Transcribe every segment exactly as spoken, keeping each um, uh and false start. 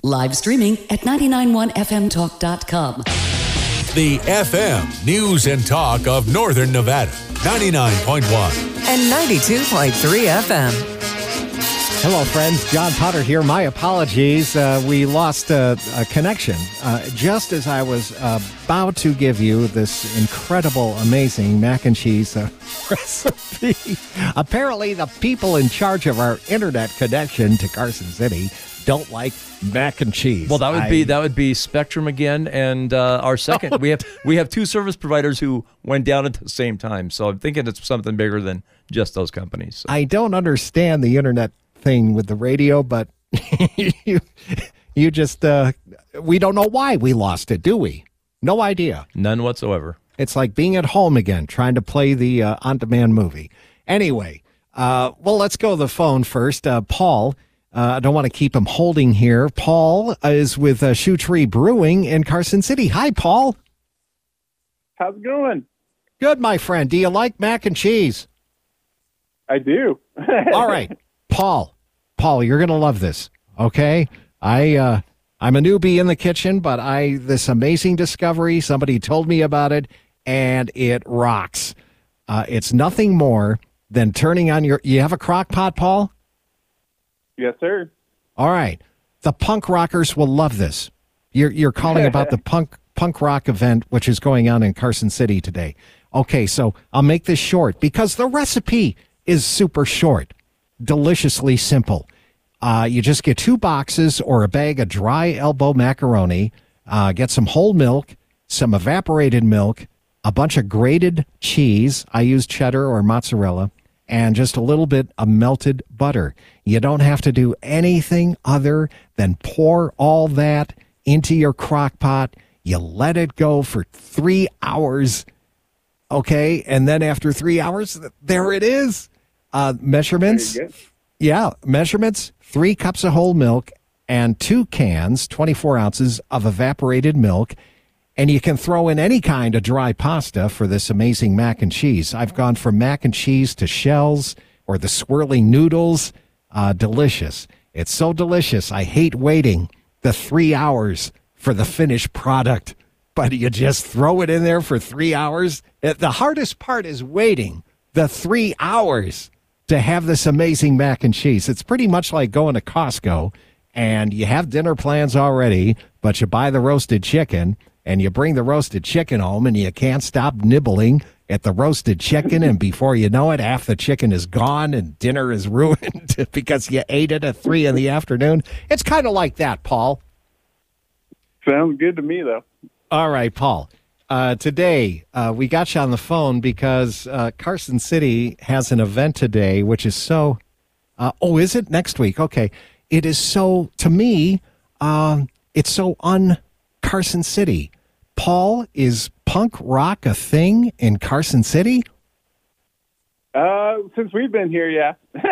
Live streaming at nine nine one f m talk dot com. The F M News and Talk of Northern Nevada, ninety-nine point one. And ninety-two point three F M. Hello, friends. John Potter here. My apologies. Uh, we lost a, a connection uh, just as I was uh, about to give you this incredible, amazing mac and cheese uh, recipe. Apparently, the people in charge of our internet connection to Carson City don't like mac and cheese. Well, that would I, be that would be Spectrum again, and uh, our second. Oh. We have we have two service providers who went down at the same time. So I'm thinking it's something bigger than just those companies. So. I don't understand the internet thing with the radio, but you, you just uh, we don't know why we lost it, do we? No idea. None whatsoever. It's like being at home again, trying to play the uh, on-demand movie. Anyway, uh, well, let's go to the phone first. Uh, Paul. Uh, I don't want to keep him holding here. Paul is with uh, Shoe Tree Brewing in Carson City. Hi, Paul. How's it going? Good, my friend. Do you like mac and cheese? I do. All right, Paul. Paul, you're going to love this, okay? I, uh, I'm a newbie in the kitchen, but I this amazing discovery, somebody told me about it, and it rocks. Uh, it's nothing more than turning on your... You have a crock pot, Paul? Yes, sir. All right. The punk rockers will love this. You're you're calling about the punk punk rock event, which is going on in Carson City today. Okay, so I'll make this short because the recipe is super short, deliciously simple. Uh, you just get two boxes or a bag of dry elbow macaroni, uh, get some whole milk, some evaporated milk, a bunch of grated cheese. I use cheddar or mozzarella. And just a little bit of melted butter. You don't have to do anything other than pour all that into your crock pot. You let it go for three hours, okay? And then after three hours, there it is. Uh, measurements, yeah, measurements, three cups of whole milk and two cans, twenty-four ounces of evaporated milk. And you can throw in any kind of dry pasta for this amazing mac and cheese. I've gone from mac and cheese to shells or the swirling noodles. Uh, delicious. It's so delicious. I hate waiting the three hours for the finished product. But you just throw it in there for three hours. It, the hardest part is waiting the three hours to have this amazing mac and cheese. It's pretty much like going to Costco and you have dinner plans already, but you buy the roasted chicken. And you bring the roasted chicken home, and you can't stop nibbling at the roasted chicken, and before you know it, half the chicken is gone, and dinner is ruined because you ate it at three in the afternoon. It's kind of like that, Paul. Sounds good to me, though. All right, Paul. Uh, today, uh, we got you on the phone because uh, Carson City has an event today, which is so... Uh, oh, is it? Next week. Okay. It is so, to me, um, it's so un-Carson City. Paul, is punk rock a thing in Carson City? Uh, since we've been here, yeah.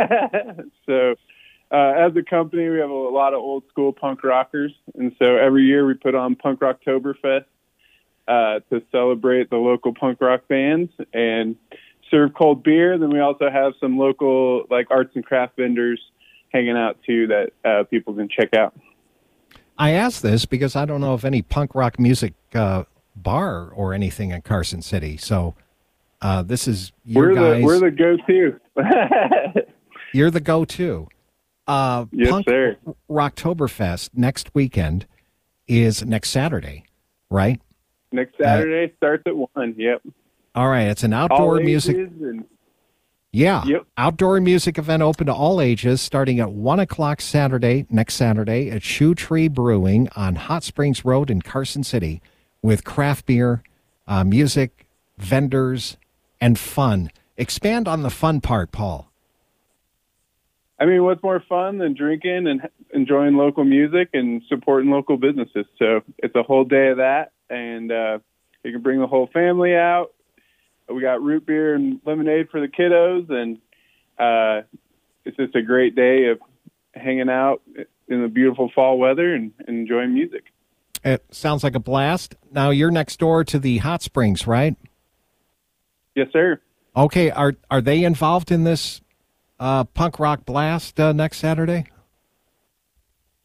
so uh, as a company, we have a lot of old school punk rockers. And so every year we put on Punk Rocktoberfest uh, to celebrate the local punk rock bands and serve cold beer. Then we also have some local like arts and craft vendors hanging out too that uh, people can check out. I ask this because I don't know of any punk rock music uh, bar or anything in Carson City. So uh, this is your we're guys. The, we're the go-to. You're the go-to. Uh, yes, Punk sir. Rocktoberfest next weekend is next Saturday, right? Next Saturday uh, starts at one. Yep. All right. It's an outdoor all music. And- Yeah. Yep. Outdoor music event open to all ages starting at one o'clock Saturday, next Saturday at Shoe Tree Brewing on Hot Springs Road in Carson City with craft beer, uh, music, vendors, and fun. Expand on the fun part, Paul. I mean, what's more fun than drinking and enjoying local music and supporting local businesses? So it's a whole day of that, and uh, you can bring the whole family out. We got root beer and lemonade for the kiddos, and uh, it's just a great day of hanging out in the beautiful fall weather and, and enjoying music. It sounds like a blast. Now, you're next door to the Hot Springs, right? Yes, sir. Okay, are are they involved in this uh, punk rock blast uh, next Saturday?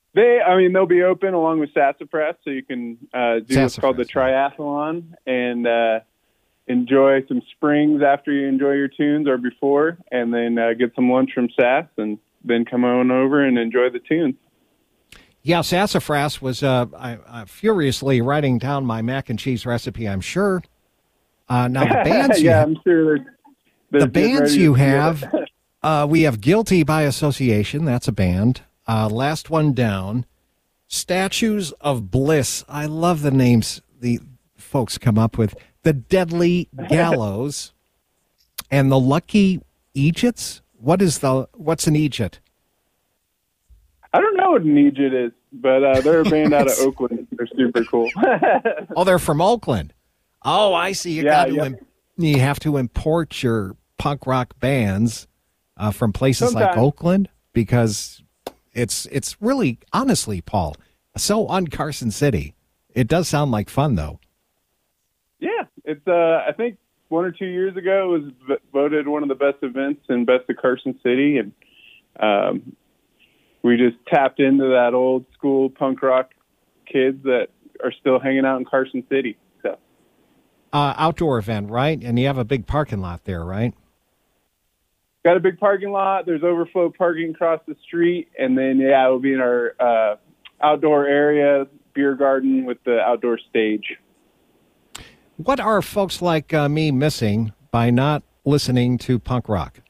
They, I mean, they'll be open along with Sassafras, so you can uh, do what's called the Sassafras, triathlon and uh, enjoy some springs after you enjoy your tunes or before, and then uh, get some lunch from Sass, and then come on over and enjoy the tunes. Yeah, Sassafras was uh, I, uh, furiously writing down my mac and cheese recipe, I'm sure. Uh, now, the bands you yeah, have, I'm sure they're, they're the getting bands ready you to do have, it. uh, we have Guilty by Association. That's a band. Uh, Last One Down. Statues of Bliss. I love the names the folks come up with. The Deadly Gallows. And the Lucky Egypts. What is the, what's an Egypt? I don't know what an Egypt is, but uh, they're a band out of Oakland. They're super cool. Oh, they're from Oakland. Oh, I see. You Yeah, got to yeah. im- you have to import your punk rock bands uh, from places like Sometimes. Oakland because it's it's really honestly, Paul, so un Carson City. It does sound like fun though. Yeah, it's. Uh, I think one or two years ago it was v- voted one of the best events and best of Carson City, and um, we just tapped into that old school punk rock kids that are still hanging out in Carson City. So Uh, outdoor event, right? And you have a big parking lot there, right? got a big parking lot. There's overflow parking across the street, and then yeah, it will be in our uh, outdoor area, beer garden with the outdoor stage. What are folks like uh, me missing by not listening to punk rock?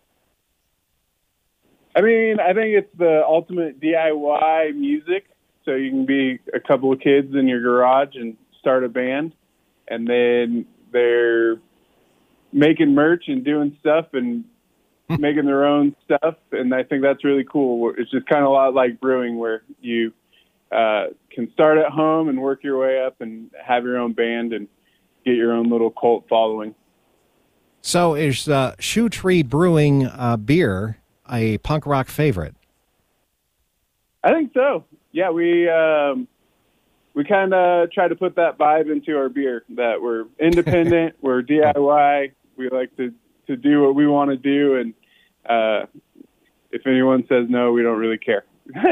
I mean, I think it's the ultimate D I Y music. So you can be a couple of kids in your garage and start a band, and then they're making merch and doing stuff and making their own stuff. And I think that's really cool. It's just kind of a lot like brewing, where you uh, can start at home and work your way up and have your own band and get your own little cult following. So is uh, Shoe Tree Brewing uh, beer a punk rock favorite? I think so. Yeah, we um, we kind of try to put that vibe into our beer, that we're independent, we're D I Y, we like to, to do what we want to do, and uh, if anyone says no, we don't really care.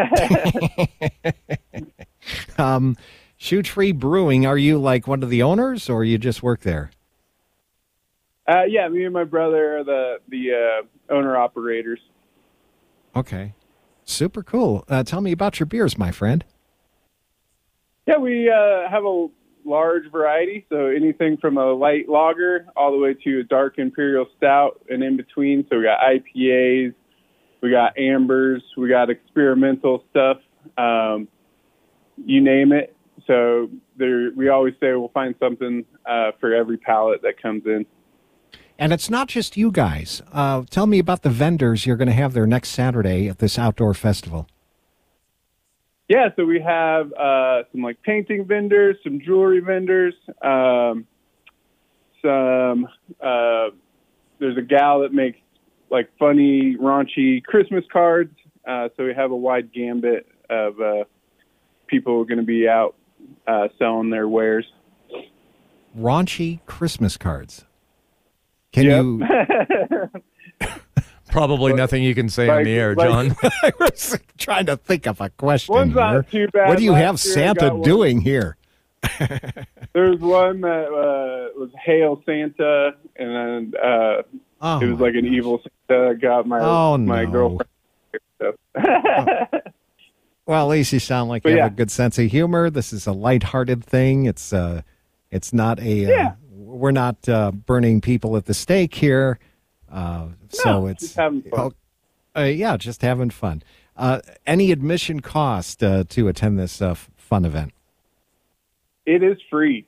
um, Shoe Tree Brewing, are you like one of the owners or you just work there? Uh, yeah, me and my brother are the, the uh, owner-operators. Okay. Super cool. Uh, tell me about your beers, my friend. Yeah, we uh, have a large variety, so anything from a light lager all the way to a dark imperial stout and in between. So we got I P As, we got ambers, we got experimental stuff, um, you name it. So there, we always say we'll find something uh, for every palate that comes in. And it's not just you guys. Uh, tell me about the vendors you're going to have there next Saturday at this outdoor festival. Yeah, so we have uh, some like painting vendors, some jewelry vendors, um, some. Uh, there's a gal that makes like funny, raunchy Christmas cards. Uh, so we have a wide gambit of uh, people who are going to be out uh, selling their wares. Raunchy Christmas cards. Can Yep. you? Probably nothing you can say like- on the air, like- John. I was trying to think of a question One's here. not too bad. What do you Last have year I Santa got one- doing here? There's one that uh, was Hail Santa, and then uh, Oh, it was my like an gosh. evil Santa got my Oh, my no. girlfriend. So. Well, at least you sound like But you yeah. have a good sense of humor. This is a lighthearted thing. It's uh, it's not a. Uh, Yeah. We're not uh, burning people at the stake here. Uh, so No, it's just having fun. Uh, yeah, just having fun. Uh, any admission cost uh, to attend this uh, f- fun event? It is free.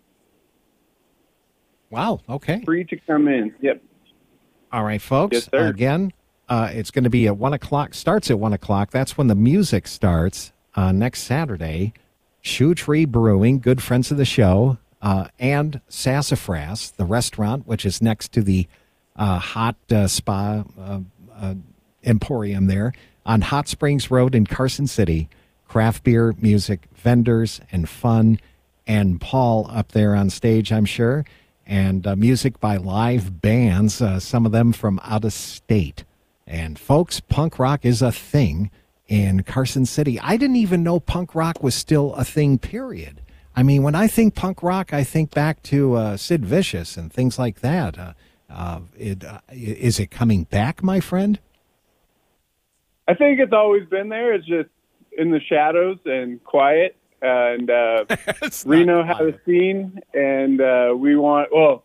Wow. Okay. Free to come in. Yep. All right, folks. Yes, sir. Again, uh, it's going to be at one o'clock. Starts at one o'clock. That's when the music starts uh, next Saturday. Shoe Tree Brewing, good friends of the show, uh, and Sassafras, the restaurant, which is next to the uh, hot uh, spa uh, uh, emporium there on Hot Springs Road in Carson City. Craft beer, music, vendors, and fun, and Paul up there on stage, I'm sure. And uh, music by live bands, uh, some of them from out of state. And folks, punk rock is a thing in Carson City. I didn't even know punk rock was still a thing, period. I mean, when I think punk rock, I think back to uh, Sid Vicious and things like that. Uh, uh, it, uh, is it coming back, my friend? I think it's always been there. It's just in the shadows and quiet. And uh, Reno had a scene, and uh, we want, well,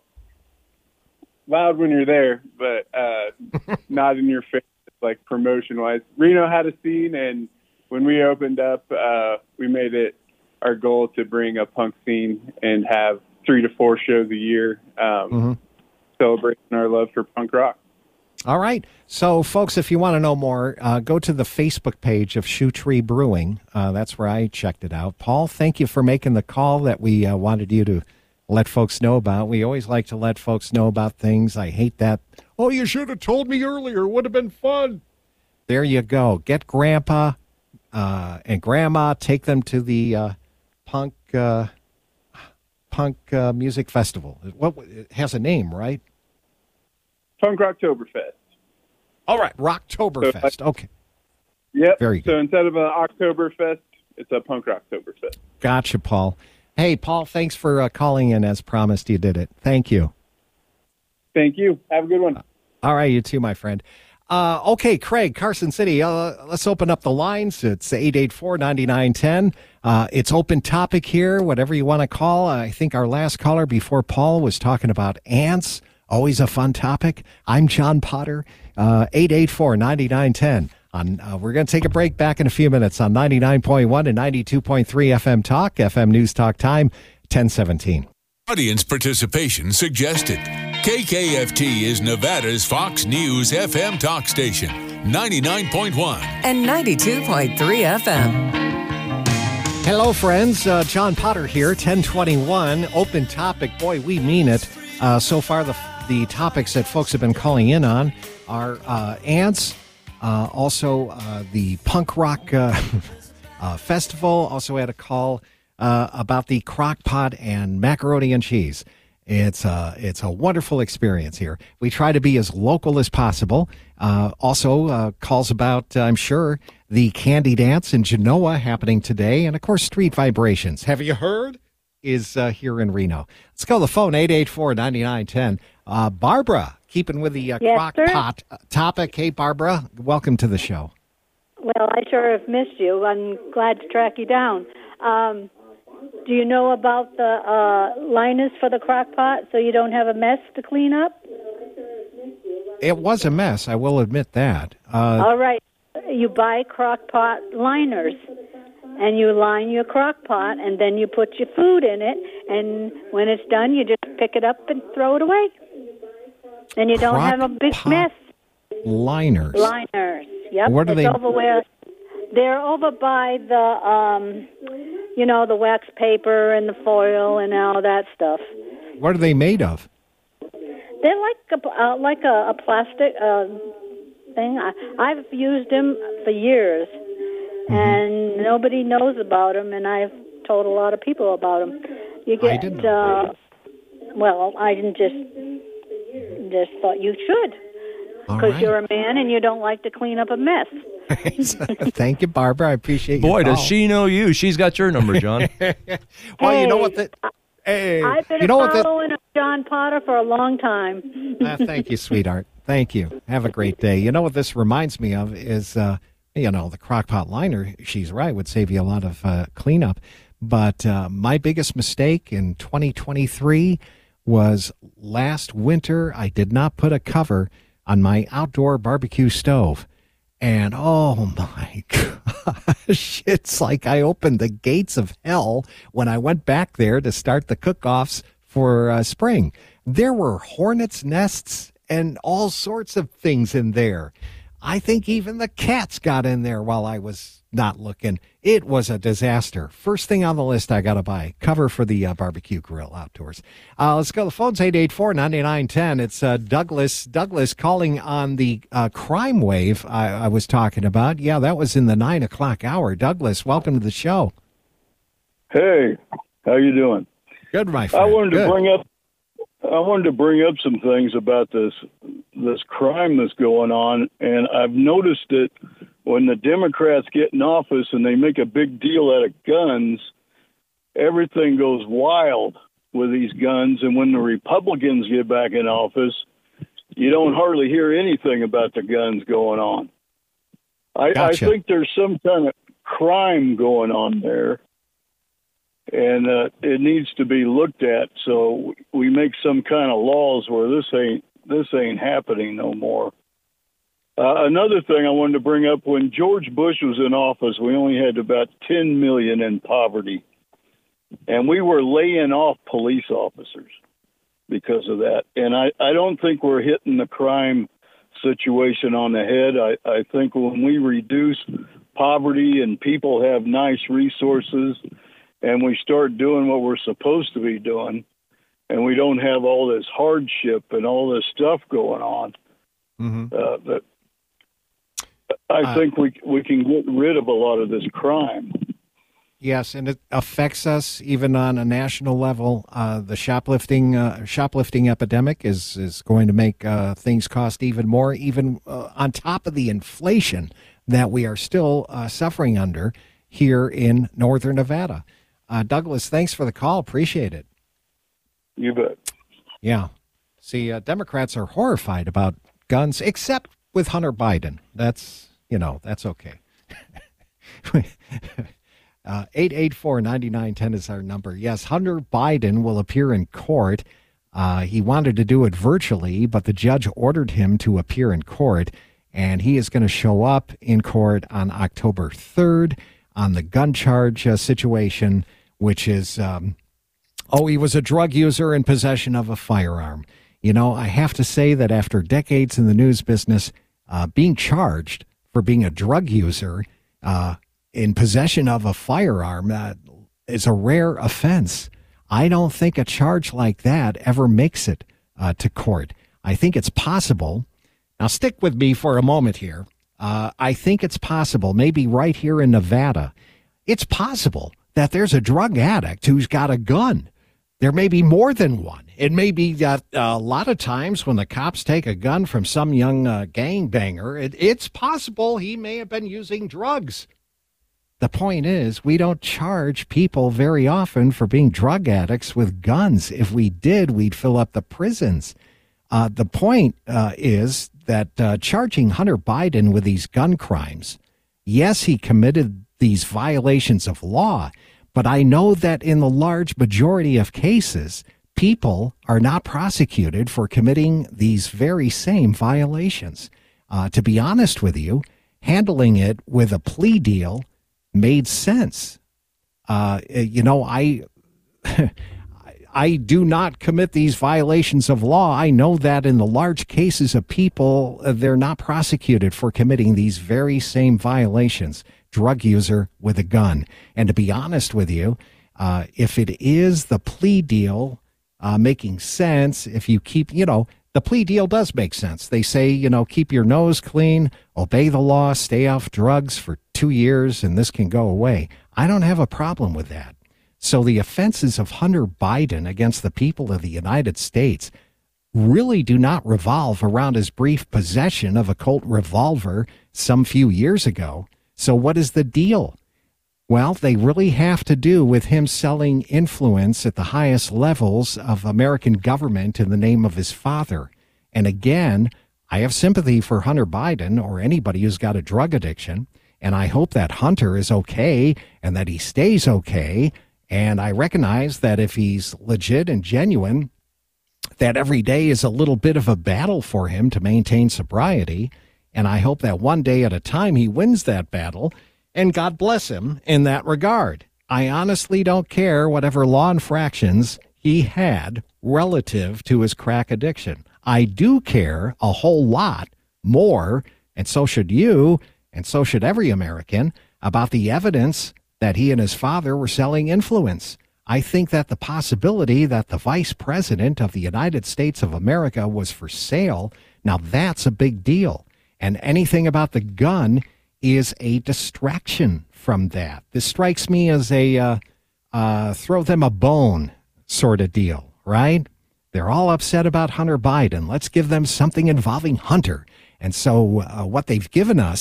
loud when you're there, but uh, not in your face, like promotion-wise. Reno had a scene, and when we opened up, uh, we made it our goal to bring a punk scene and have three to four shows a year um, Mm-hmm. celebrating our love for punk rock. All right. So, folks, if you want to know more, uh, go to the Facebook page of Shoe Tree Brewing. Uh, that's where I checked it out. Paul, thank you for making the call that we uh, wanted you to let folks know about. We always like to let folks know about things. I hate that. Oh, you should have told me earlier. Would have been fun. There you go. Get Grandpa uh, and Grandma. Take them to the uh, punk uh, punk uh, music festival. What it has a name, right? Punk Rocktoberfest. All right, Rocktoberfest. Okay. Yep. Very good. So instead of an Oktoberfest, it's a Punk Rocktoberfest. Gotcha, Paul. Hey, Paul, thanks for uh, calling in. As promised, you did it. Thank you. Thank you. Have a good one. All right, you too, my friend. Uh, okay, Craig, Carson City, uh, let's open up the lines. It's eight eight four, nine nine one zero. Uh, it's open topic here, whatever you want to call. I think our last caller before Paul was talking about ants. Always a fun topic. I'm John Potter, uh, eight eight four, nine nine one zero. On, uh, we're going to take a break back in a few minutes on ninety-nine point one and ninety-two point three F M Talk, F M News Talk Time, ten seventeen. Audience participation suggested. K K F T is Nevada's Fox News F M talk station, ninety-nine point one. And ninety-two point three F M. Hello, friends. Uh, John Potter here, ten twenty-one. Open topic. Boy, we mean it. Uh, so far, the the topics that folks have been calling in on are uh, ants, uh, also uh, the punk rock uh, uh, festival. Also had a call uh, about the crock pot and macaroni and cheese. It's a, it's a wonderful experience here. We try to be as local as possible. Uh, also, uh, calls about, uh, I'm sure, the Candy Dance in Genoa happening today. And, of course, Street Vibrations. Have you heard? Is uh, here in Reno. Let's go to the phone, eight eight four, nine nine one zero. Uh, Barbara, keeping with the uh, Yes, crock sir? pot topic. Hey, Barbara, welcome to the show. Well, I sure have missed you. I'm glad to track you down. Um, do you know about the uh, liners for the crock pot so you don't have a mess to clean up? It was a mess, I will admit that. Uh, All right. You buy crock pot liners, and you line your crock pot, and then you put your food in it, and when it's done, you just pick it up and throw it away. And you don't Crock have a big pot mess. liners. Liners. Yep. Where do it's they- over where they're over by the um you know, the wax paper and the foil and all that stuff. What are they made of? They're like a uh, like a, a plastic uh, thing. I, I've used them for years, Mm-hmm. and nobody knows about them. And I've told a lot of people about them. You get, I didn't know. uh, well, I didn't just just thought you should, All because right. you're a man and you don't like to clean up a mess. Thank you, Barbara. I appreciate your Boy, does call. she know you. She's got your number, John. Well, you know Hey, what? The, hey, I've been you know what? The, following John Potter for a long time. Uh, thank you, sweetheart. Thank you. Have a great day. You know what this reminds me of is, uh, you know, the crock pot liner, she's right, would save you a lot of uh, cleanup. But uh, my biggest mistake in twenty twenty-three was last winter, I did not put a cover on my outdoor barbecue stove. And oh my gosh, it's like I opened the gates of hell when I went back there to start the cook-offs for uh, spring. There were hornets' nests and all sorts of things in there. I think even the cats got in there while I was not looking. It was a disaster. First thing on the list I got to buy, cover for the uh, barbecue grill outdoors. Uh, let's go. The phone's eight eight four, nine nine one zero. It's uh, Douglas. Douglas calling on the uh, crime wave I, I was talking about. Yeah, that was in the nine o'clock hour. Douglas, welcome to the show. Hey, how you doing? Good, my friend. I wanted Good. to bring up I wanted to bring up some things about this this crime that's going on, and I've noticed it when the Democrats get in office and they make a big deal out of guns, everything goes wild with these guns. And when the Republicans get back in office, you don't hardly hear anything about the guns going on. I, Gotcha. I think there's some kind of crime going on there, and uh, it needs to be looked at. So we make some kind of laws where this ain't this ain't happening no more. Uh, another thing I wanted to bring up: when George Bush was in office, we only had about ten million in poverty, and we were laying off police officers because of that. And I, I don't think we're hitting the crime situation on the head. I, I think when we reduce poverty and people have nice resources and we start doing what we're supposed to be doing and we don't have all this hardship and all this stuff going on, Mm-hmm. uh, that I Uh, think we we can get rid of a lot of this crime. Yes, and it affects us even on a national level. Uh, the shoplifting uh, shoplifting epidemic is is going to make uh, things cost even more, even uh, on top of the inflation that we are still uh, suffering under here in northern Nevada. Uh, Douglas, thanks for the call. Appreciate it. You bet. Yeah. See, uh, Democrats are horrified about guns, except with Hunter Biden. That's, you know, that's okay. Uh, eight eight four, nine nine one zero is our number. Yes, Hunter Biden will appear in court. Uh, he wanted to do it virtually, but the judge ordered him to appear in court, and he is going to show up in court on October third on the gun charge uh, situation, which is, um, oh, he was a drug user in possession of a firearm. You know, I have to say that after decades in the news business, uh, being charged for being a drug user, uh, in possession of a firearm uh, is a rare offense. I don't think a charge like that ever makes it uh, to court. I think it's possible. Now, stick with me for a moment here. Uh, I think it's possible, maybe right here in Nevada, it's possible that there's a drug addict who's got a gun. There may be more than one. It may be that uh, a lot of times when the cops take a gun from some young uh, gangbanger, it, it's possible he may have been using drugs. The point is, we don't charge people very often for being drug addicts with guns. If we did, we'd fill up the prisons. Uh, the point uh, is that uh, charging Hunter Biden with these gun crimes, yes, he committed these violations of law, but I know that in the large majority of cases, people are not prosecuted for committing these very same violations. Uh, to be honest with you, handling it with a plea deal made sense. Uh, you know, I I do not commit these violations of law. I know that in the large cases of people, uh, they're not prosecuted for committing these very same violations. Drug user with a gun. And to be honest with you, uh, if it is the plea deal uh, making sense, if you keep, you know, the plea deal does make sense. They say, you know, keep your nose clean, obey the law, stay off drugs for two years, and this can go away. I don't have a problem with that. So the offenses of Hunter Biden against the people of the United States really do not revolve around his brief possession of a Colt revolver some few years ago. So what is the deal? Well, they really have to do with him selling influence at the highest levels of American government in the name of his father. And again, I have sympathy for Hunter Biden or anybody who's got a drug addiction, and I hope that Hunter is okay and that he stays okay. And I recognize that if he's legit and genuine, that every day is a little bit of a battle for him to maintain sobriety. And I hope that one day at a time he wins that battle, and God bless him in that regard. I honestly don't care whatever law infractions he had relative to his crack addiction. I do care a whole lot more, and so should you, and so should every American, about the evidence that he and his father were selling influence. I think that the possibility that the vice president of the United States of America was for sale, now that's a big deal. And anything about the gun is a distraction from that. This strikes me as a uh, uh, throw them a bone sort of deal, right? They're all upset about Hunter Biden. Let's give them something involving Hunter. And so uh, what they've given us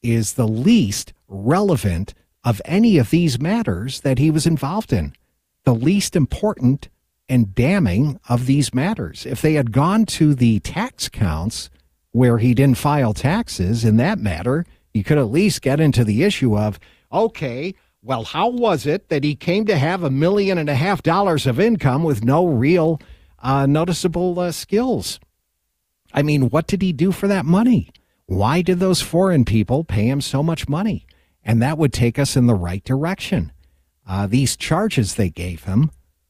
is the least relevant of any of these matters that he was involved in. The least important and damning of these matters. If they had gone to the tax counts where he didn't file taxes in that matter, you could at least get into the issue of, okay, well, how was it that he came to have a million and a half dollars of income with no real uh, noticeable uh, skills? I mean, what did he do for that money? Why did those foreign people pay him so much money? And that would take us in the right direction. Uh, these charges they gave him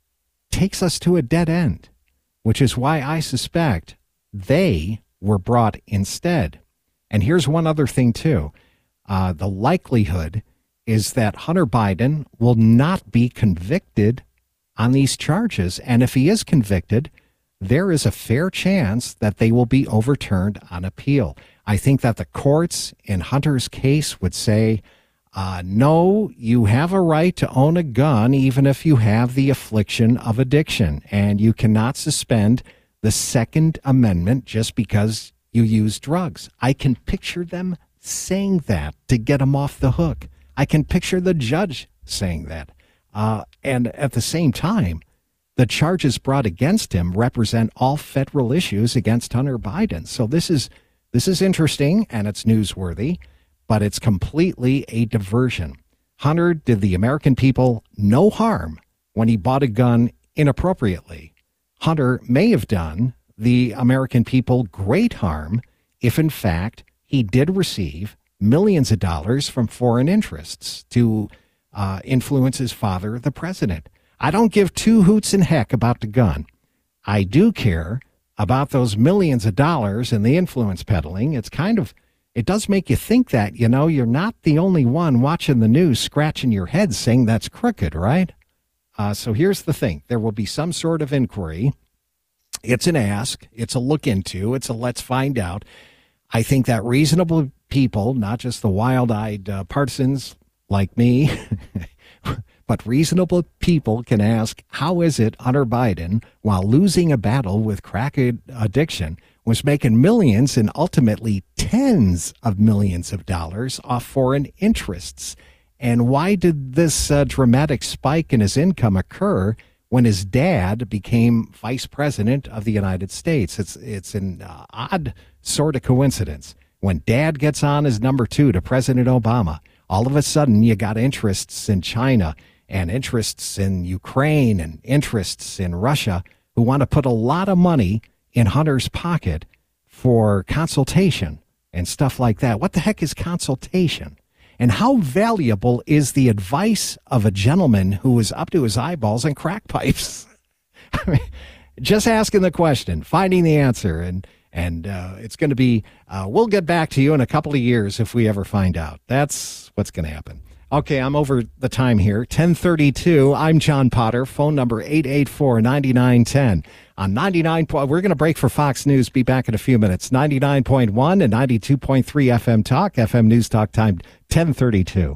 takes us to a dead end, which is why I suspect they were brought instead. And here's one other thing, too. Uh, the likelihood is that Hunter Biden will not be convicted on these charges. And if he is convicted, there is a fair chance that they will be overturned on appeal. I think that the courts in Hunter's case would say, uh, no, you have a right to own a gun even if you have the affliction of addiction, and you cannot suspend the Second Amendment just because you use drugs. I can picture them saying that to get him off the hook. I can picture the judge saying that. Uh, and at the same time, the charges brought against him represent all federal issues against Hunter Biden. So this is this is interesting and it's newsworthy, but it's completely a diversion. Hunter did the American people no harm when he bought a gun inappropriately. Hunter may have done the American people great harm if, in fact, he did receive millions of dollars from foreign interests to uh, influence his father, the president. I don't give two hoots and heck about the gun. I do care about those millions of dollars and the influence peddling. It's kind of, it does make you think that, you know, you're not the only one watching the news scratching your head saying that's crooked, right? Uh, so here's the thing. There will be some sort of inquiry. It's an ask. It's a look into. It's a let's find out. I think that reasonable people, not just the wild-eyed uh, partisans like me, but reasonable people can ask, how is it Hunter Biden, while losing a battle with crack addiction, was making millions and ultimately tens of millions of dollars off foreign interests? And why did this uh, dramatic spike in his income occur when his dad became vice president of the United States? It's it's an uh, odd sort of coincidence. When dad gets on as number two to President Obama, all of a sudden you got interests in China and interests in Ukraine and interests in Russia who want to put a lot of money in Hunter's pocket for consultation and stuff like that. What the heck is consultation? And how valuable is the advice of a gentleman who is up to his eyeballs in crack pipes? I mean, just asking the question, finding the answer, and and uh, it's going to be, uh, we'll get back to you in a couple of years if we ever find out. That's what's going to happen. Okay, I'm over the time here. ten thirty-two. I'm John Potter. Phone number eight eight four, nine nine one zero. On ninety-nine, we're going to break for Fox News. Be back in a few minutes. ninety-nine point one and ninety-two point three F M Talk. F M News Talk time ten thirty-two.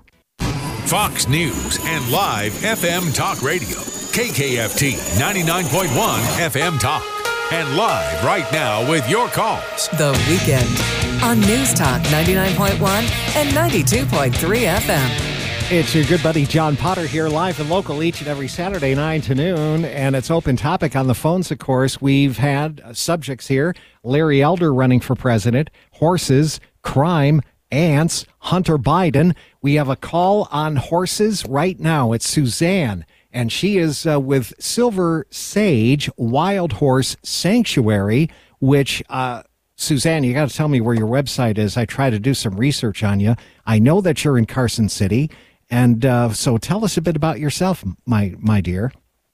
Fox News and live F M Talk Radio. K K F T ninety-nine point one F M Talk. And live right now with your calls. The Weekend on News Talk ninety-nine point one and ninety-two point three F M. It's your good buddy John Potter here, live and local each and every Saturday, nine to noon. And it's open topic on the phones, of course. We've had uh, subjects here. Larry Elder running for president, horses, crime, ants, Hunter Biden. We have a call on horses right now. It's Suzanne, and she is uh, with Silver Sage Wild Horse Sanctuary, which, uh, Suzanne, you got to tell me where your website is. I try to do some research on you. I know that you're in Carson City. And uh, so tell us a bit about yourself, my my dear.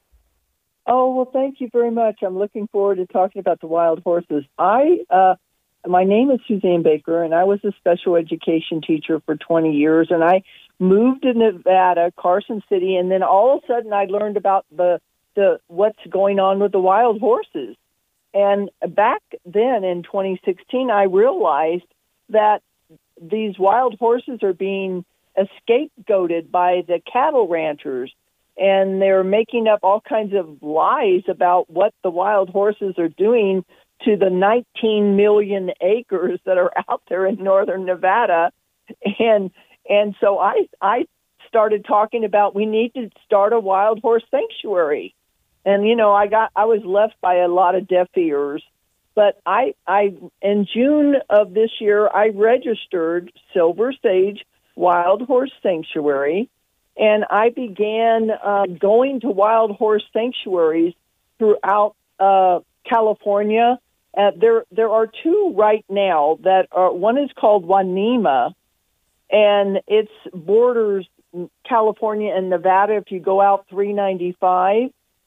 Oh, well, thank you very much. I'm looking forward to talking about the wild horses. I, uh, my name is Suzanne Baker, and I was a special education teacher for twenty years, and I moved to Nevada, Carson City, and then all of a sudden I learned about the, the what's going on with the wild horses. And back then in twenty sixteen, I realized that these wild horses are being scapegoated by the cattle ranchers, and they're making up all kinds of lies about what the wild horses are doing to the nineteen million acres that are out there in northern Nevada. and and so I I started talking about we need to start a wild horse sanctuary, and you know I got I was left by a lot of deaf ears, but I I in June of this year I registered Silver Sage Wild Horse Sanctuary, and I began uh, going to wild horse sanctuaries throughout uh, California. Uh, there there are two right now that are, one is called Wanema, and it's borders California and Nevada if you go out three ninety-five.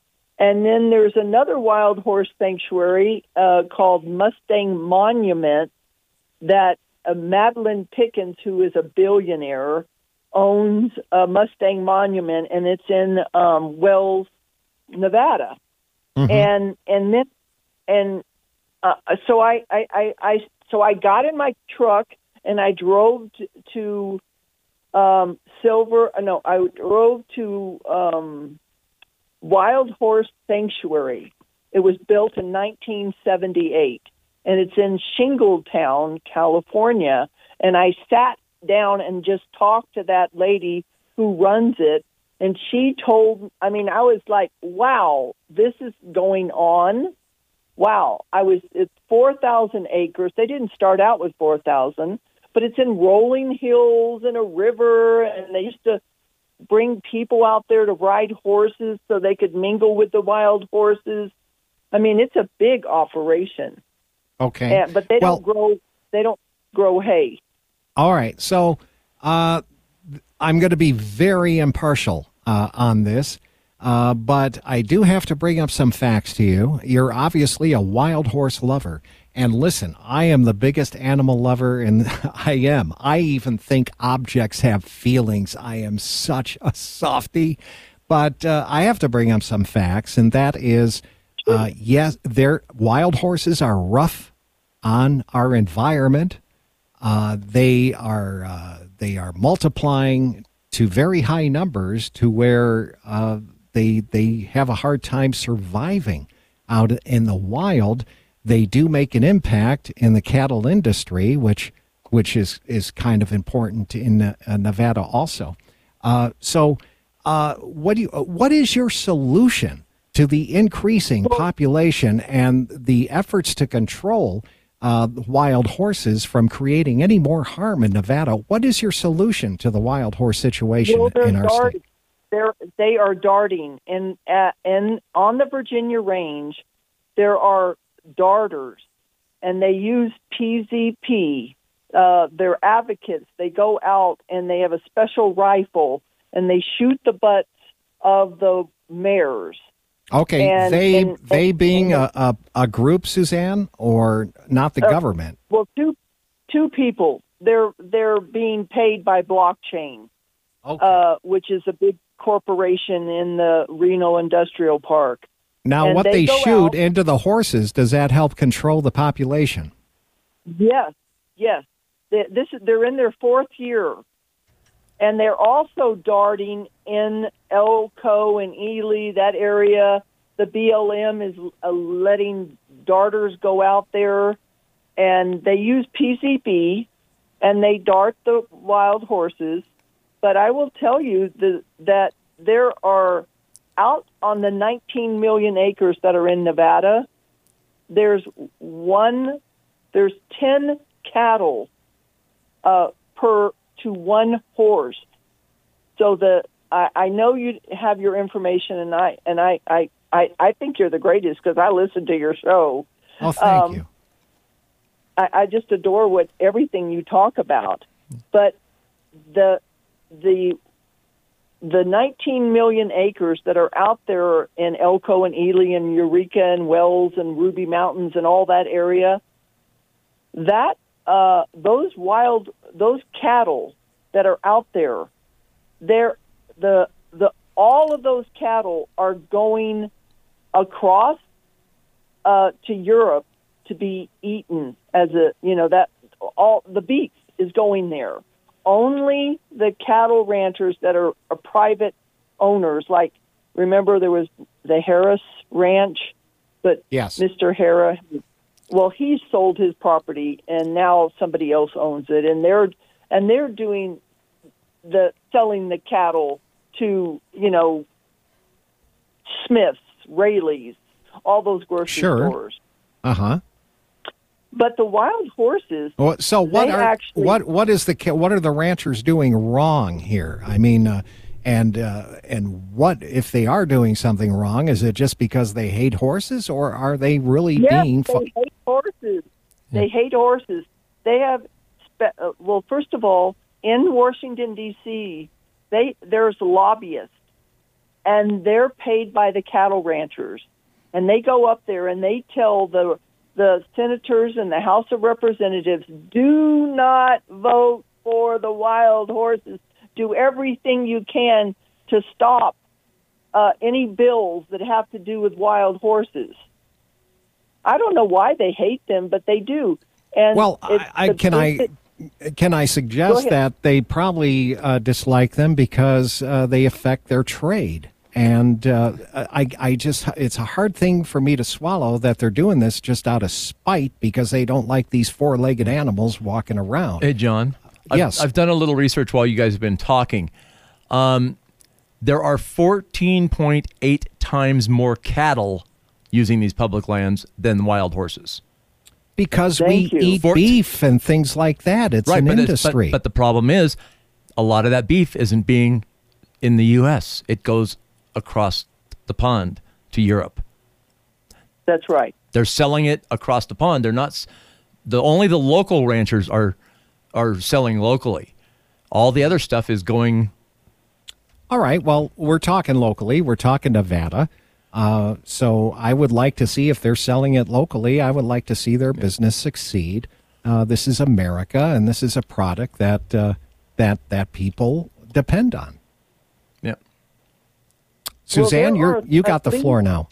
And then there's another wild horse sanctuary uh, called Mustang Monument that uh, Madeline Pickens, who is a billionaire, owns a Mustang Monument, and it's in um, Wells, Nevada. Mm-hmm. And and then and uh, so I, I, I, I so I got in my truck and I drove to, to um, Silver. No, I drove to um, Wild Horse Sanctuary. It was built in nineteen seventy-eight, and it's in Shingletown, California. And I sat down and just talked to that lady who runs it, and she told, I mean, I was like, wow, this is going on. Wow. I was, it's four thousand acres. They didn't start out with four thousand, but it's in rolling hills and a river, and they used to bring people out there to ride horses so they could mingle with the wild horses. I mean, it's a big operation. Okay. And, but they well, don't grow, they don't grow hay. All right. So uh, I'm going to be very impartial uh, on this, uh, but I do have to bring up some facts to you. You're obviously a wild horse lover. And listen, I am the biggest animal lover, and I am. I even think objects have feelings. I am such a softie. But uh, I have to bring up some facts, and that is, uh, yes, their wild horses are rough on our environment. Uh, they are uh, they are multiplying to very high numbers to where uh, they they have a hard time surviving out in the wild. They do make an impact in the cattle industry, which which is, is kind of important in uh, Nevada also. Uh, so, uh, what do you, what is your solution to the increasing population and the efforts to control uh, wild horses from creating any more harm in Nevada? What is your solution to the wild horse situation well, in our dart- state? They're, they are darting, and uh, and on the Virginia range, there are darters, and they use P Z P. Uh, they're advocates. They go out and they have a special rifle, and they shoot the butts of the mares. Okay, and, they and, they and, being and, a, a, a group, Suzanne, or not the uh, government? Well, two two people. They're they're being paid by Blockchain, okay. uh, which is a big corporation in the Reno Industrial Park. Now, and what they, they shoot out, into the horses, does that help control the population? Yes, yes. They, this they're in their fourth year, and they're also darting in Elko and Ely, that area. The B L M is uh, letting darters go out there, and they use P C B, and they dart the wild horses. But I will tell you the, that there are, out on the nineteen million acres that are in Nevada, there's one, there's ten cattle uh, per to one horse. So the I, I know you have your information, and I and I I, I, I think you're the greatest because I listen to your show. Oh, thank um, you. I, I just adore what everything you talk about, but the the the nineteen million acres that are out there in Elko and Ely and Eureka and Wells and Ruby Mountains and all that area, that uh, those wild those cattle that are out there, they're the the all of those cattle are going across uh, to Europe to be eaten as a you know that all the beef is going there. Only the cattle ranchers that are, are private owners, like, remember there was the Harris Ranch, but yes. Mister Harris, well, he sold his property, and now somebody else owns it, and they're and they're doing the selling the cattle to, you know, Smith's, Rayleigh's, all those grocery Sure. stores. Uh-huh. But the wild horses, Well, so what they are actually, what what is the ca- what are the ranchers doing wrong here? I mean, uh, and uh, and what if they are doing something wrong? Is it just because they hate horses, or are they really yes, being? they Fu- hate horses. They hate horses. They have, spe- uh, well, first of all, in Washington, D C, they there's lobbyists, and they're paid by the cattle ranchers. And they go up there and they tell the the senators and the House of Representatives, do not vote for the wild horses. Do everything you can to stop uh, any bills that have to do with wild horses. I don't know why they hate them, but they do. And well, it's I, I the can I basic- can I suggest that they probably uh, dislike them because uh, they affect their trade. And uh, I, I just, it's a hard thing for me to swallow that they're doing this just out of spite because they don't like these four-legged animals walking around. Hey, John. I've, Yes. I've done a little research while you guys have been talking. Um, there are fourteen point eight times more cattle using these public lands than wild horses. Because Thank we you. eat Fort- beef and things like that. It's an but it's- industry. But, but the problem is, a lot of that beef isn't being in the U S. It goes across the pond to Europe. That's right. They're selling it across the pond. They're not s- the only the local ranchers are are selling locally. All the other stuff is going. All right. Well, we're talking locally. We're talking Nevada. Uh, so I would like to see if they're selling it locally. I would like to see their business succeed. Uh, this is America, and this is a product that uh, that that people depend on. Yeah. Suzanne, there you're are you got the at least- floor now.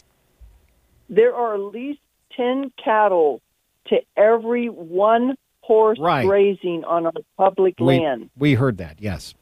There are at least ten cattle to every one horse Right. grazing on our public We, land. we heard that. Yes.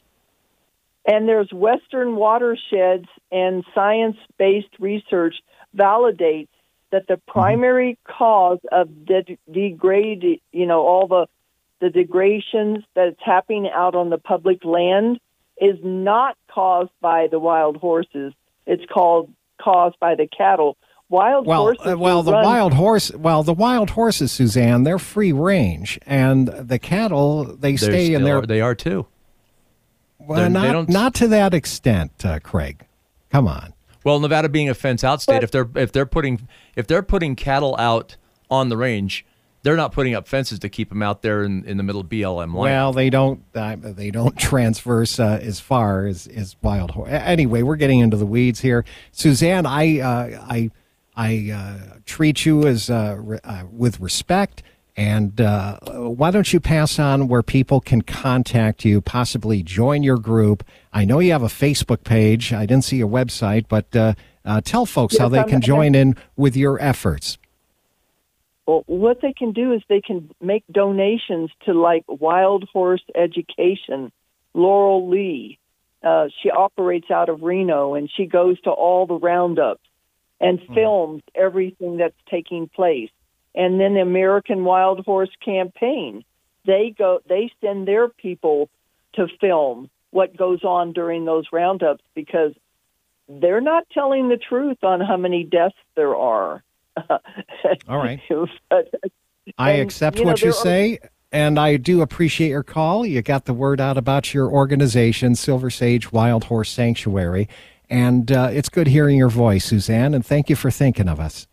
And there's Western watersheds, and science-based research validates that the primary cause of de- degrade, you know, all the the degradations that's happening out on the public land is not caused by the wild horses. It's called caused by the cattle. Wild Well, horses. uh, well, will the run- wild horse, well, the wild horses, Suzanne, they're free range, and the cattle they They're stay in still their. are- they are too. Well, they're- they not don't- not to that extent, uh, Craig. Come on. Well, Nevada being a fence out state, But- if they're if they're putting if they're putting cattle out on the range, they're not putting up fences to keep them out there in, in the middle of B L M land. Well, they don't. Uh, they don't transverse uh, as far as, as wild horse. Anyway, we're getting into the weeds here, Suzanne. I uh, I I uh, treat you as uh, re- uh, with respect, and uh, why don't you pass on where people can contact you, possibly join your group? I know you have a Facebook page. I didn't see a website, but uh, uh, tell folks how Yes, they I'm- can join in with your efforts. Well, what they can do is they can make donations to like Wild Horse Education. Laurel Lee, uh, she operates out of Reno, and she goes to all the roundups and films everything that's taking place. And then the American Wild Horse Campaign, they go, they send their people to film what goes on during those roundups because they're not telling the truth on how many deaths there are. All right. But- I and, accept you know, what you there are- say, and I do appreciate your call. You got the word out about your organization, Silver Sage Wild Horse Sanctuary, and uh, it's good hearing your voice, Suzanne, and thank you for thinking of us.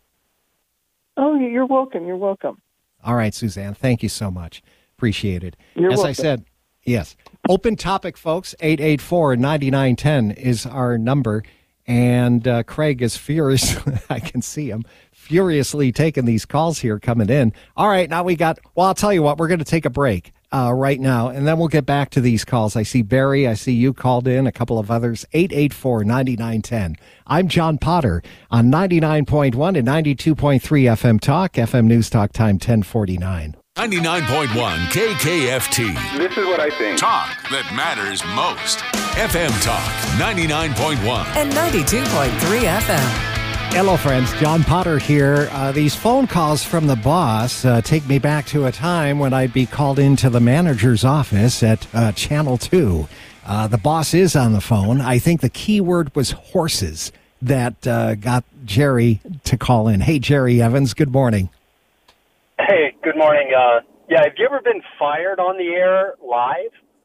Oh, you're welcome. You're welcome. All right, Suzanne, thank you so much. Appreciate it. You're As I welcome. said, yes. Open topic, folks. eight eight four, nine nine one zero is our number. And uh, Craig is furious. I can see him furiously taking these calls here coming in. All right, now we got, well, I'll tell you what, we're going to take a break uh, right now, and then we'll get back to these calls. I see Barry, I see you called in, a couple of others, eight eight four, nine nine one zero. I'm John Potter on ninety-nine point one and ninety-two point three F M Talk, F M News Talk Time ten forty-nine. ninety-nine point one K K F T. This is what I think. Talk that matters most. F M Talk ninety-nine point one. And ninety-two point three F M. Hello, friends. John Potter here. Uh, these phone calls from the boss uh, take me back to a time when I'd be called into the manager's office at uh, Channel two. Uh, the boss is on the phone. I think the key word was horses that uh, got Jerry to call in. Hey, Jerry Evans, good morning. Hey, good morning. Uh, yeah, have you ever been fired on the air live?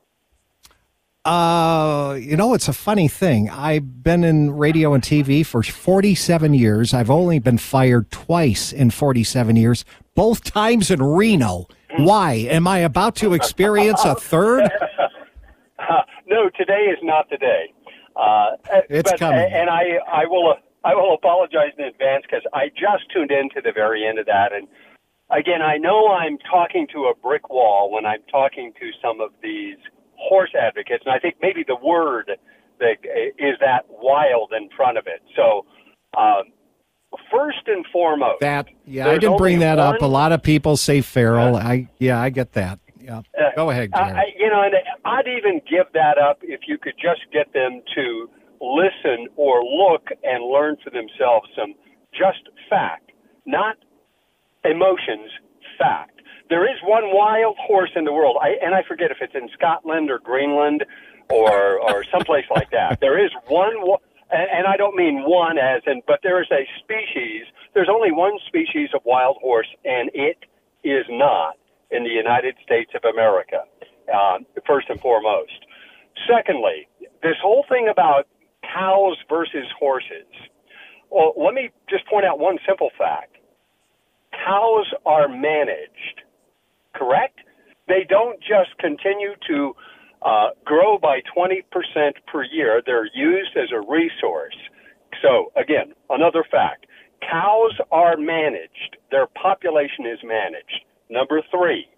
Uh, you know, it's a funny thing. I've been in radio and T V for forty-seven years. I've only been fired twice in forty-seven years, both times in Reno. Why? Am I about to experience a third? Uh, no, today is not the day. Uh, it's but, coming. And I, I will, I will apologize in advance because I just tuned in to the very end of that. And again, I know I'm talking to a brick wall when I'm talking to some of these horse advocates, and I think maybe the word that is that wild in front of it. So, um, first and foremost, that yeah, I didn't bring that one, up. A lot of people say feral. Uh, I yeah, I get that. Yeah, uh, go ahead, Jerry. I, you know, and I'd even give that up if you could just get them to listen or look and learn for themselves some just fact, not emotions, fact. There is one wild horse in the world, I, and I forget if it's in Scotland or Greenland or or someplace like that. There is one, and, and I don't mean one as in, but there is a species. There's only one species of wild horse, and it is not in the United States of America, uh, first and foremost. Secondly, this whole thing about cows versus horses. Well, let me just point out one simple fact. Cows are managed. Correct? They don't just continue to uh, grow by twenty percent per year. They're used as a resource. So, again, another fact. Cows are managed. Their population is managed. Number three.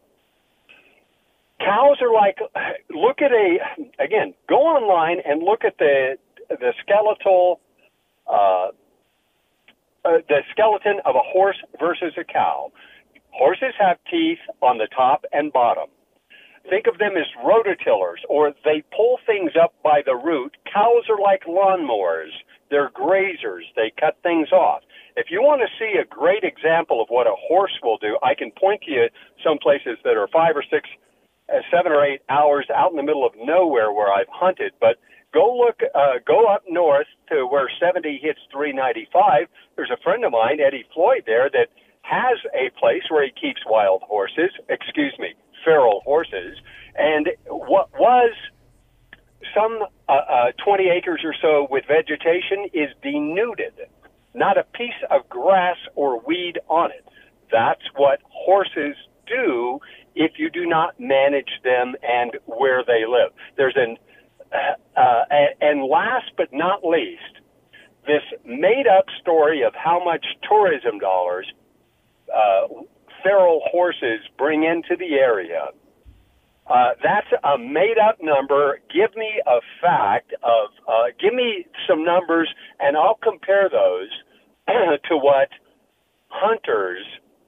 Cows are like, look at a, again, go online and look at the the skeletal, uh, uh, the skeleton of a horse versus a cow. Horses have teeth on the top and bottom. Think of them as rototillers, or they pull things up by the root. Cows are like lawnmowers. They're grazers. They cut things off. If you want to see a great example of what a horse will do, I can point to you some places that are five or six, uh, seven or eight hours out in the middle of nowhere where I've hunted. But go look, uh, go up north to where seventy hits three ninety-five. There's a friend of mine, Eddie Floyd, there that has a place where he keeps wild horses, excuse me, feral horses, and what was some uh, uh, twenty acres or so with vegetation is denuded, not a piece of grass or weed on it. That's what horses do if you do not manage them and where they live. There's an, uh, uh, and last but not least, this made-up story of how much tourism dollars Uh, feral horses bring into the area. Uh, that's a made-up number. Give me a fact of, uh, give me some numbers, and I'll compare those to what hunters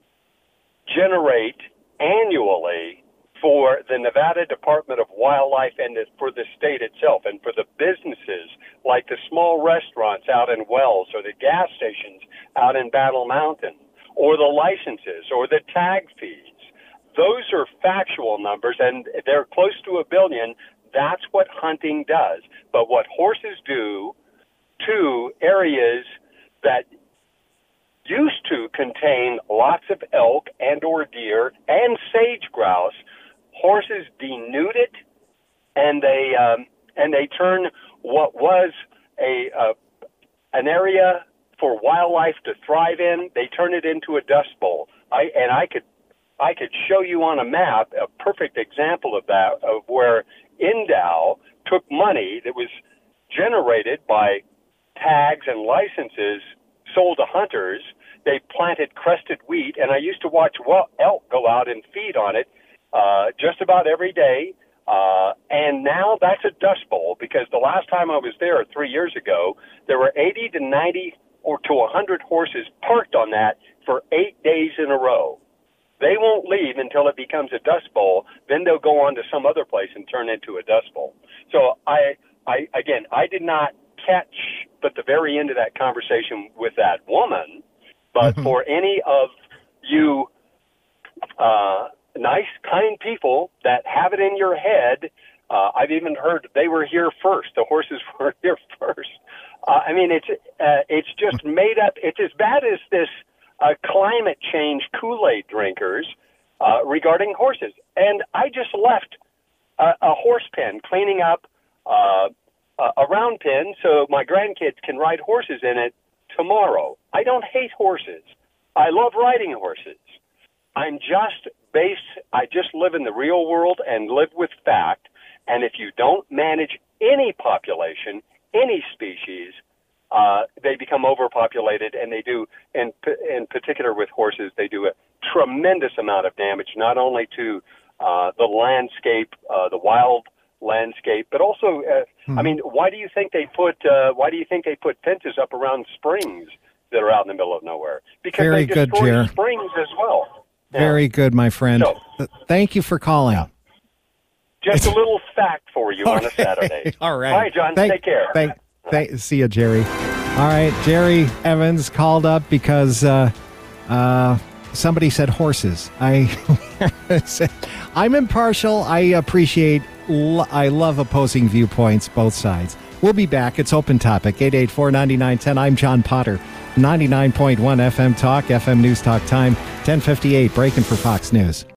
generate annually for the Nevada Department of Wildlife and for the state itself, and for the businesses like the small restaurants out in Wells or the gas stations out in Battle Mountain, or the licenses, or the tag fees. Those are factual numbers, and they're close to a billion. That's what hunting does. But what horses do to areas that used to contain lots of elk and or deer and sage grouse, horses denude it, and they um, and they turn what was a uh, an area for wildlife to thrive in, they turn it into a dust bowl. I and I could I could show you on a map a perfect example of that, of where Endow took money that was generated by tags and licenses sold to hunters. They planted crested wheat, and I used to watch elk go out and feed on it uh, just about every day. Uh, and now that's a dust bowl, because the last time I was there three years ago, there were eighty to ninety or to one hundred horses parked on that for eight days in a row. They won't leave until it becomes a dust bowl. Then they'll go on to some other place and turn into a dust bowl. So I, I again, I did not catch but the very end of that conversation with that woman. But Mm-hmm. for any of you uh, nice, kind people that have it in your head, uh, I've even heard they were here first. The horses were here first. Uh, I mean, it's uh, it's just made up. It's as bad as this uh, climate change Kool-Aid drinkers uh, regarding horses. And I just left a, a horse pen cleaning up uh, a round pen so my grandkids can ride horses in it tomorrow. I don't hate horses. I love riding horses. I'm just base. I just live in the real world and live with fact. And if you don't manage any population, any species, uh, they become overpopulated, and they do, in, in particular with horses, they do a tremendous amount of damage, not only to uh, the landscape, uh, the wild landscape, but also, uh, hmm. I mean, why do you think they put, uh, why do you think they put fences up around springs that are out in the middle of nowhere? Because Very they good, destroy Jer. springs as well. Very yeah. good, my friend. So, Th- Thank you for calling. Yeah. Just a little fact for you on a Saturday. All right. All right, John. Thank, take care. Thank, thank, see you, Jerry. All right, Jerry Evans called up because uh, uh, somebody said horses. I I'm impartial. I appreciate. Lo- I love opposing viewpoints, both sides. We'll be back. It's Open Topic, eight eight four, nine nine one zero. I'm John Potter, ninety-nine point one F M Talk, F M News Talk Time, ten fifty-eight, breaking for Fox News.